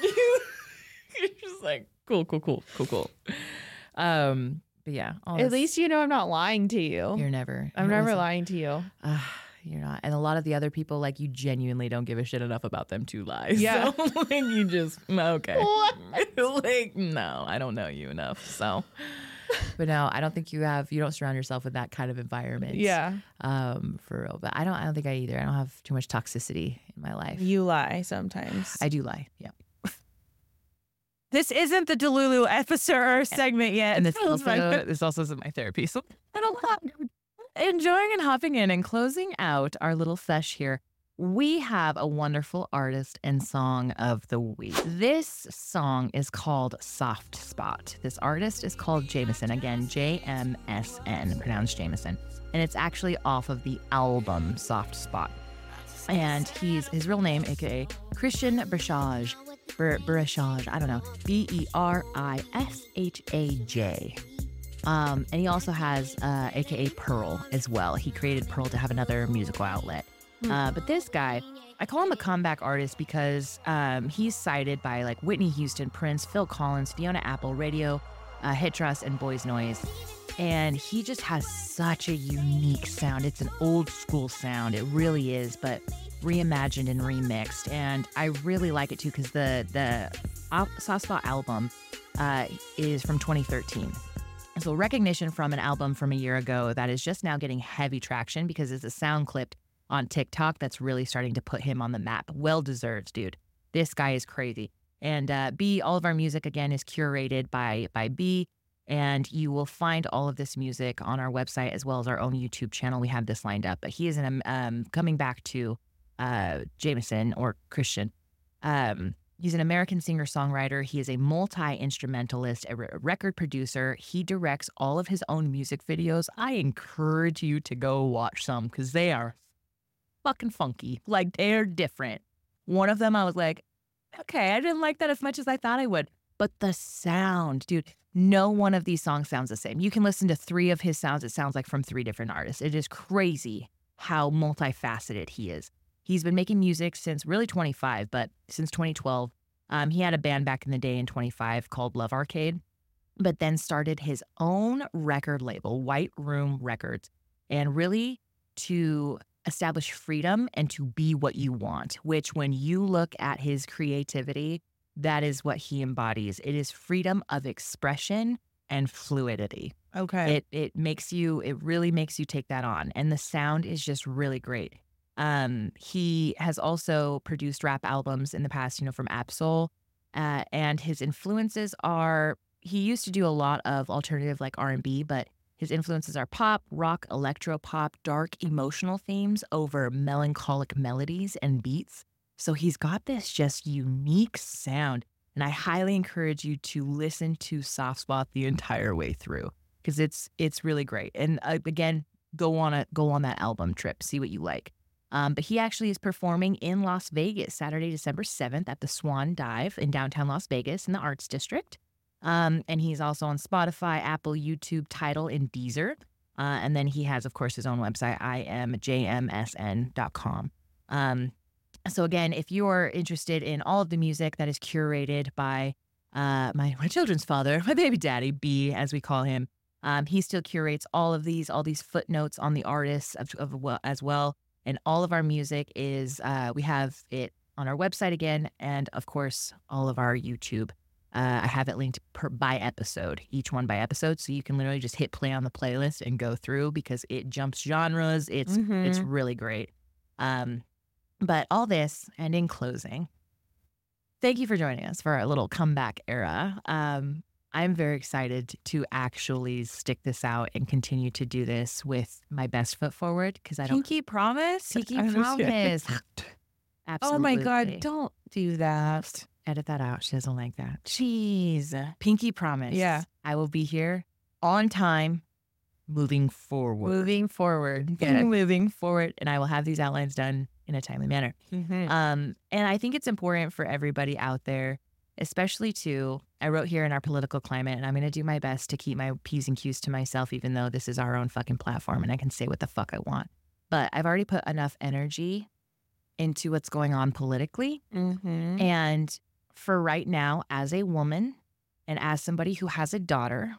You're just like, cool, cool, cool, cool, cool. Um, but yeah. all At this- least you know I'm not lying to you. you're never. I'm you're never always- lying to you. Uh, you're not. And a lot of the other people, like, you genuinely don't give a shit enough about them to lie. Yeah. So, like, you just, okay. What? like, no, I don't know you enough. So, but no, I don't think you have, you don't surround yourself with that kind of environment. Yeah. Um, for real. But I don't, I don't think I either. I don't have too much toxicity in my life. You lie sometimes. I do lie. Yeah. This isn't the Delulu episode or segment yet. And this That was my- also, this also isn't my therapy. So, I don't know. Enjoying and hopping in and closing out our little sesh here, we have a wonderful artist and song of the week. This song is called Soft Spot. This artist is called Jameson. Again, J M S N, pronounced Jameson. And it's actually off of the album Soft Spot. And he's his real name, aka Christian Brishaj. Br- Brishaj, I don't know. B E R I S H A J. Um, and he also has uh, A K A Pearl as well. He created Pearl to have another musical outlet. Uh, but this guy, I call him a comeback artist because um, he's cited by like Whitney Houston, Prince, Phil Collins, Fiona Apple, Radio, uh, Hit Trust, and Boys Noise. And he just has such a unique sound. It's an old school sound. It really is, but reimagined and remixed. And I really like it too because the the Al- Soft Spot album uh, is from twenty thirteen. So recognition from an album from a year ago that is just now getting heavy traction because it's a sound clip on TikTok that's really starting to put him on the map. Well deserved, dude. This guy is crazy. And uh, B, all of our music again is curated by by B, and you will find all of this music on our website as well as our own YouTube channel. We have this lined up. But he is an um coming back to uh Jameson or Christian. Um, he's an American singer-songwriter. He is a multi-instrumentalist, a re- record producer. He directs all of his own music videos. I encourage you to go watch some because they are fucking funky. Like, they're different. One of them, I was like, okay, I didn't like that as much as I thought I would. But the sound, dude, no one of these songs sounds the same. You can listen to three of his sounds. It sounds like from three different artists. It is crazy how multifaceted he is. He's been making music since really twenty-five, but since twenty twelve. Um, he had a band back in the day in twenty-five called Love Arcade, but then started his own record label, White Room Records, and really to establish freedom and to be what you want, which when you look at his creativity, that is what he embodies. It is freedom of expression and fluidity. Okay. It it makes you, it really makes you take that on. And the sound is just really great. Um, he has also produced rap albums in the past, you know, from Absol. Uh, and his influences are, he used to do a lot of alternative like R and B, but his influences are pop, rock, electro pop, dark emotional themes over melancholic melodies and beats. So he's got this just unique sound. And I highly encourage you to listen to Soft Spot the entire way through because it's it's really great. And uh, again, go on a go on that album trip, see what you like. Um, but he actually is performing in Las Vegas Saturday, December seventh at the Swan Dive in downtown Las Vegas in the Arts District. Um, and he's also on Spotify, Apple, YouTube, Tidal, and Deezer. Uh, and then he has, of course, his own website, I am J M S N dot com. Um, so again, if you're interested in all of the music that is curated by uh, my, my children's father, my baby daddy, B, as we call him, um, he still curates all of these, all these footnotes on the artists of, of, well- as well. And all of our music is, uh, we have it on our website again, and of course, all of our YouTube Uh, I have it linked per by episode, each one by episode, so you can literally just hit play on the playlist and go through because it jumps genres. It's Mm-hmm. it's really great. Um, but all this, and in closing, thank you for joining us for our little comeback era. Um, I'm very excited to actually stick this out and continue to do this with my best foot forward because I don't. Pinky promise? Pinky I was promise. kidding. Absolutely. Oh my God, don't do that. Edit that out. She doesn't like that. Jeez. Pinky promise. Yeah. I will be here on time, moving forward. Moving forward. Yeah. Moving forward. And I will have these outlines done in a timely manner. Mm-hmm. Um, and I think it's important for everybody out there, especially too, I wrote here in our political climate, and I'm going to do my best to keep my P's and Q's to myself, even though this is our own fucking platform and I can say what the fuck I want. But I've already put enough energy into what's going on politically. Mm-hmm. And for right now, as a woman and as somebody who has a daughter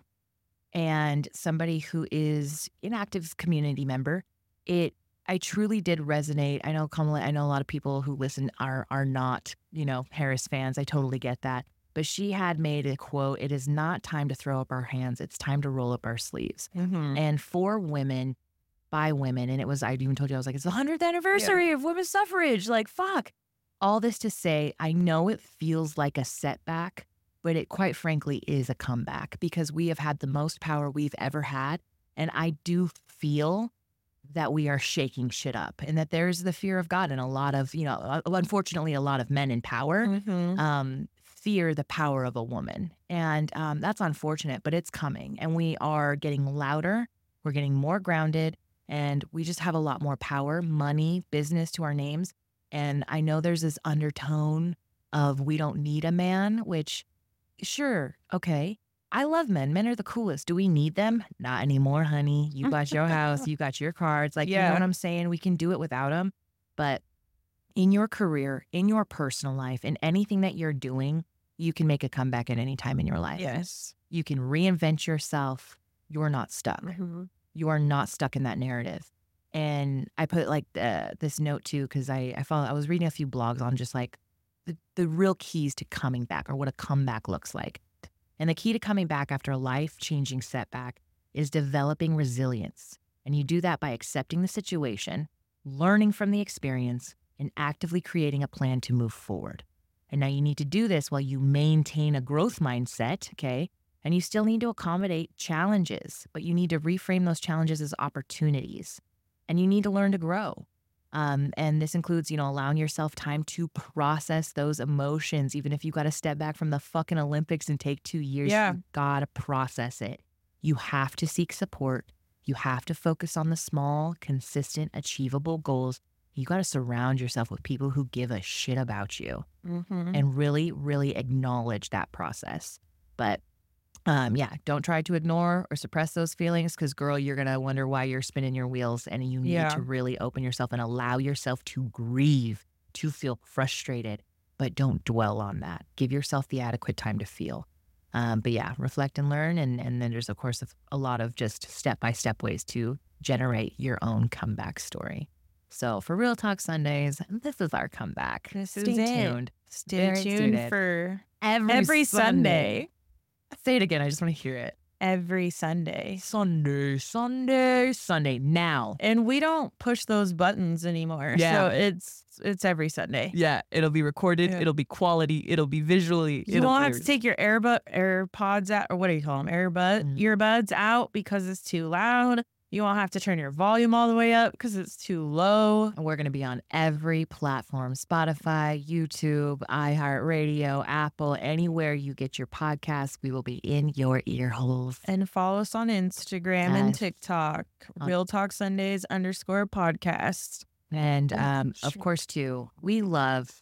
and somebody who is an active community member, it I truly did resonate. I know Kamala, I know a lot of people who listen are are not, you know, Harris fans. I totally get that. But she had made a quote, "It is not time to throw up our hands. It's time to roll up our sleeves." Mm-hmm. And for women, by women, and it was, I even told you, I was like, it's the hundredth anniversary of women's suffrage. Like, fuck. All this to say, I know it feels like a setback, but it quite frankly is a comeback because we have had the most power we've ever had. And I do feel that we are shaking shit up and that there's the fear of God and a lot of, you know, unfortunately, a lot of men in power Mm-hmm. um, fear the power of a woman. And um, that's unfortunate, but it's coming. And we are getting louder. We're getting more grounded. And we just have a lot more power, money, business to our names. And I know there's this undertone of we don't need a man, which, sure, okay. I love men. Men are the coolest. Do we need them? Not anymore, honey. You got your house. You got your cards. Like, you know Yeah. what I'm saying? We can do it without them. But in your career, in your personal life, in anything that you're doing, you can make a comeback at any time in your life. Yes. You can reinvent yourself. You're not stuck. Mm-hmm. You are not stuck in that narrative. And I put like the, this note too, because I I, follow, I was reading a few blogs on just like the, the real keys to coming back or what a comeback looks like. And the key to coming back after a life-changing setback is developing resilience. And you do that by accepting the situation, learning from the experience, and actively creating a plan to move forward. And now you need to do this while you maintain a growth mindset, okay? And you still need to accommodate challenges, but you need to reframe those challenges as opportunities. And you need to learn to grow. Um, and this includes, you know, allowing yourself time to process those emotions. Even if you got to step back from the fucking Olympics and take two years, Yeah. you got to process it. You have to seek support. You have to focus on the small, consistent, achievable goals. You got to surround yourself with people who give a shit about you Mm-hmm. and really, really acknowledge that process. But um, yeah, don't try to ignore or suppress those feelings because, girl, you're going to wonder why you're spinning your wheels, and you need Yeah. to really open yourself and allow yourself to grieve, to feel frustrated, but don't dwell on that. Give yourself the adequate time to feel. Um, but yeah, reflect and learn. And, and then there's, of course, a lot of just step-by-step ways to generate your own comeback story. So for Real Talk Sundays, this is our comeback. This Stay is it. tuned. Stay Very tuned suited. for Every, every Sunday. Sunday. Say it again. I just want to hear it. Every Sunday. Sunday, Sunday, Sunday. Now. And we don't push those buttons anymore. Yeah. So it's it's every Sunday. Yeah, it'll be recorded. Yeah. It'll be quality. It'll be visually. You it'll won't be- have to take your AirBud AirPods out, or what do you call them? Airbud Mhm. earbuds out because it's too loud. You won't have to turn your volume all the way up because it's too low. And we're going to be on every platform: Spotify, YouTube, iHeartRadio, Apple, anywhere you get your podcasts. We will be in your ear holes. And follow us on Instagram and Yes. TikTok. On- Real Talk Sundays underscore podcast. And Oh, um, of shit. course, too, we love,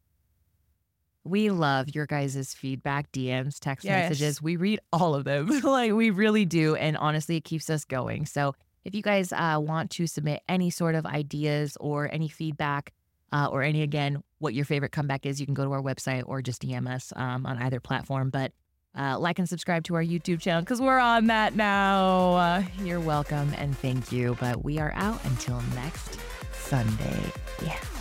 we love your guys' feedback, D Ms, text Yes. messages. We read all of them. Like, we really do. And honestly, it keeps us going. So if you guys uh, want to submit any sort of ideas or any feedback uh, or any, again, what your favorite comeback is, you can go to our website or just D M us um, on either platform. But uh, like and subscribe to our YouTube channel because we're on that now. Uh, you're welcome and thank you. But we are out until next Sunday. Yeah.